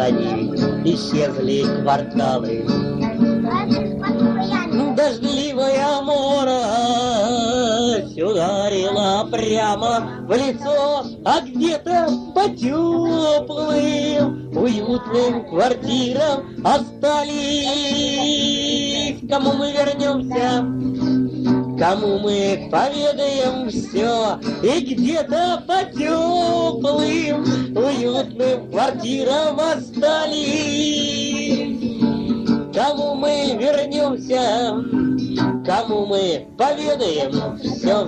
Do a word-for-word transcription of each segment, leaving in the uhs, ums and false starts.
зданий исчезли кварталы. Дождливая морось ударила прямо в лицо, а где-то по теплым, уютным квартирам остались. Кому мы вернемся, кому мы поведаем все, и где-то по теплым, уютным квартирам остались. Кому мы вернемся, кому мы поведаем все.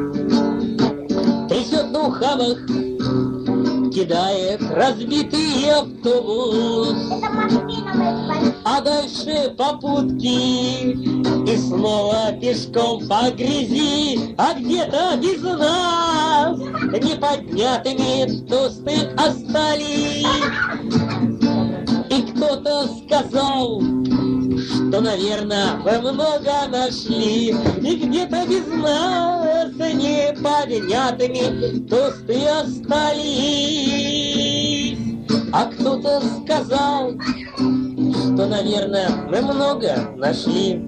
Трясет на ухабах, кидает разбитый автобус, а дальше попутки и снова пешком по грязи, а где-то без нас неподнятыми тосты остались. И кто-то сказал, что, наверное, вы много нашли, и где-то без нас неподнятыми тосты остались. А кто-то сказал, что, наверное, мы много нашли.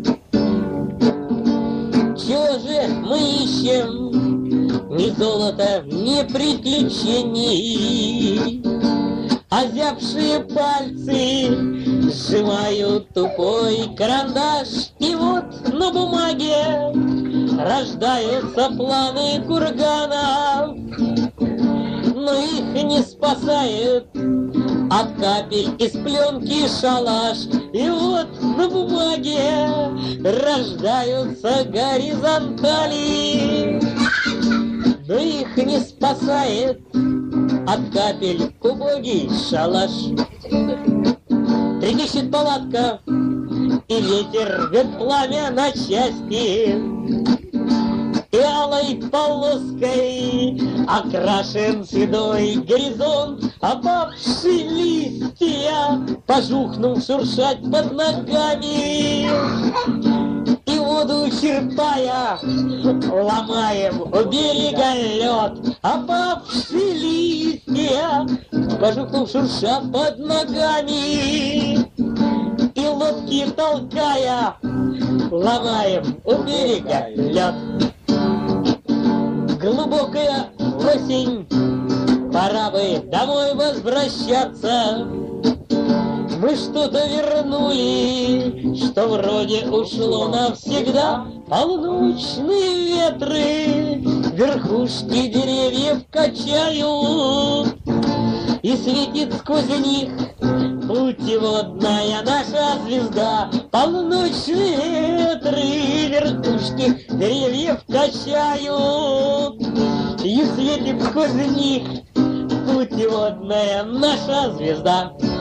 Чего же мы ищем? Ни золота, ни приключений. Озябшие пальцы сжимают тупой карандаш, и вот на бумаге рождаются планы курганов. Но их не спасает от капель из пленки шалаш, и вот на бумаге рождаются горизонтали. Но их не спасает от капель убогий шалаш. Трепещет палатка, и ветер рвет пламя на части, и алой полоской окрашен седой горизонт, опавшие листья, пожухнув, шуршать под ногами. И воду черпая, ломаем у берега лед, опавшие листья, пожухнув, шуршат под ногами. И лодки толкая, ломаем у берега лед. Глубокая осень, пора бы домой возвращаться. Мы что-то вернули, что вроде ушло навсегда. Полночные ветры верхушки деревьев качают, и светит сквозь них путеводная наша звезда. Полночные ветры верхушки деревьев качают, и светит сквозь них путеводная наша звезда.